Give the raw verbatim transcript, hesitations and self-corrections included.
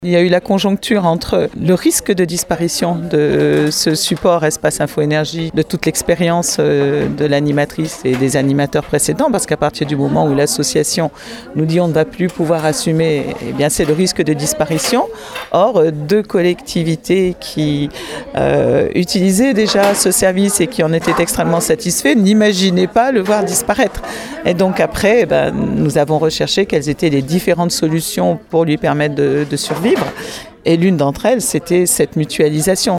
Il y a eu la conjoncture entre le risque de disparition de ce support Espace Info Énergie, de toute l'expérience de l'animatrice et des animateurs précédents, parce qu'à partir du moment où l'association nous dit on ne va plus pouvoir assumer, eh bien c'est le risque de disparition. Or, deux collectivités qui euh, utilisaient déjà ce service et qui en étaient extrêmement satisfaits n'imaginaient pas le voir disparaître. Et donc après, eh ben, nous avons recherché quelles étaient les différentes solutions pour lui permettre de, de survivre. Et l'une d'entre elles, c'était cette mutualisation.